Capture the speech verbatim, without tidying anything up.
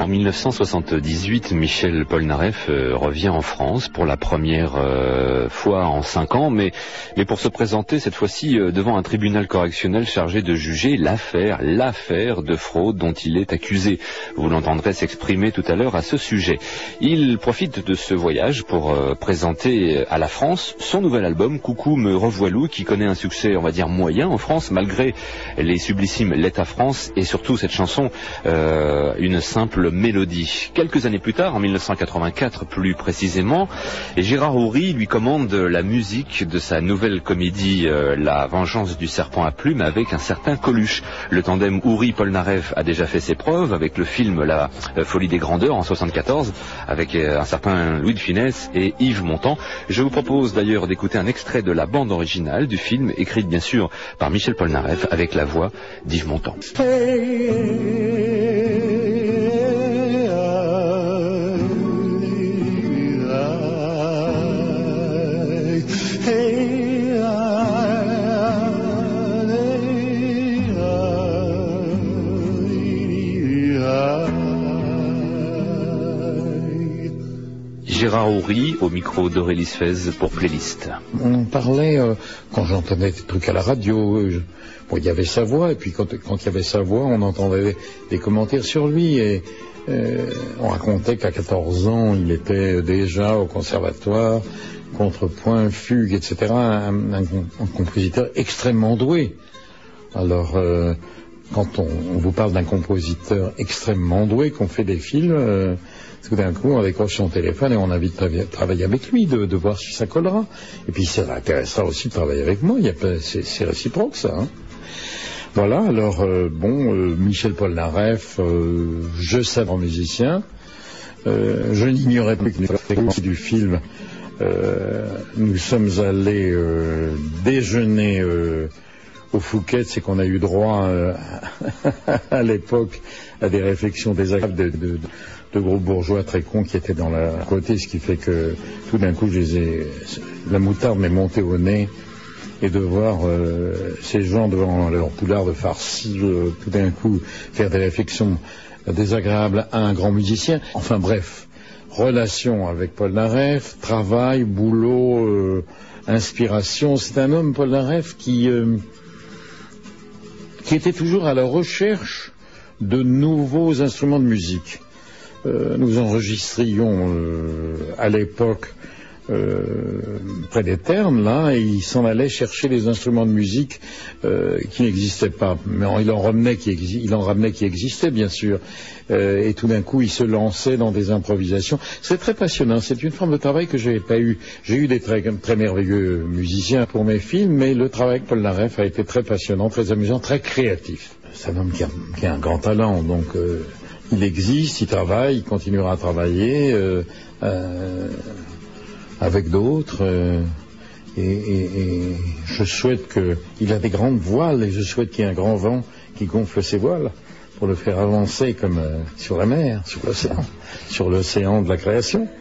En mille neuf cent soixante-dix-huit, Michel Polnareff euh, revient en France pour la première euh, fois en cinq ans, mais, mais pour se présenter cette fois-ci euh, devant un tribunal correctionnel chargé de juger l'affaire, l'affaire de fraude dont il est accusé. Vous l'entendrez s'exprimer tout à l'heure à ce sujet. Il profite de ce voyage pour euh, présenter à la France son nouvel album, Coucou me revoilou, qui connaît un succès, on va dire, moyen en France, malgré les sublissimes L'État France et surtout cette chanson, euh, une simple mélodie. Quelques années plus tard, en mille neuf cent quatre-vingt-quatre plus précisément, Gérard Houry lui commande la musique de sa nouvelle comédie euh, La vengeance du serpent à plumes avec un certain Coluche. Le tandem Houry-Polnareff a déjà fait ses preuves avec le film La euh, folie des grandeurs en soixante-quatorze avec euh, un certain Louis de Funès et Yves Montand. Je vous propose d'ailleurs d'écouter un extrait de la bande originale du film, écrite bien sûr par Michel Polnareff avec la voix d'Yves Montand. Gérard Houry au micro d'Aurélie Sfez pour Playlist. On parlait, euh, quand j'entendais des trucs à la radio, euh, je, bon, il y avait sa voix, et puis quand, quand il y avait sa voix, on entendait des, des commentaires sur lui, et euh, on racontait qu'à quatorze ans, il était déjà au conservatoire, contrepoint, fugue, et cetera, un, un, un compositeur extrêmement doué. Alors, euh, quand on, on vous parle d'un compositeur extrêmement doué, qu'on fait des films, euh, tout d'un coup, on décroche son téléphone et on a envie de travailler avec lui, de, de voir si ça collera. Et puis, ça l'intéressera aussi de travailler avec moi. C'est, c'est réciproque, ça. Hein. Voilà, alors, euh, bon, euh, Michel Polnareff, euh, je sais grand musicien. Euh, je n'ignorais plus que les du film, euh, nous sommes allés euh, déjeuner euh, au Fouquet, c'est qu'on a eu droit euh, à l'époque à des réflexions désagréables de, de, de gros bourgeois très cons qui étaient dans la côté, ce qui fait que tout d'un coup, je les ai, la moutarde m'est montée au nez, et de voir euh, ces gens devant leur poulard de farci, euh, tout d'un coup faire des réflexions désagréables à un grand musicien. Enfin bref, relation avec Polnareff, travail, boulot, euh, inspiration. C'est un homme, Polnareff, qui euh, qui était toujours à la recherche de nouveaux instruments de musique. Euh, nous enregistrions euh, à l'époque euh, près des Ternes, là, et il s'en allait chercher des instruments de musique euh, qui n'existaient pas. Mais il en ramenait qui, exi- il en ramenait qui existaient, bien sûr. Euh, et tout d'un coup, il se lançait dans des improvisations. C'est très passionnant. C'est une forme de travail que j'ai pas eu. J'ai eu des très, très merveilleux musiciens pour mes films, mais le travail avec Polnareff a été très passionnant, très amusant, très créatif. C'est un homme qui a, qui a un grand talent, donc euh, il existe, il travaille, il continuera à travailler euh, euh, avec d'autres. Euh, et, et, et je souhaite que... Il a des grandes voiles, et je souhaite qu'il y ait un grand vent qui gonfle ses voiles pour le faire avancer comme euh, sur la mer, sur l'océan, sur l'océan de la création.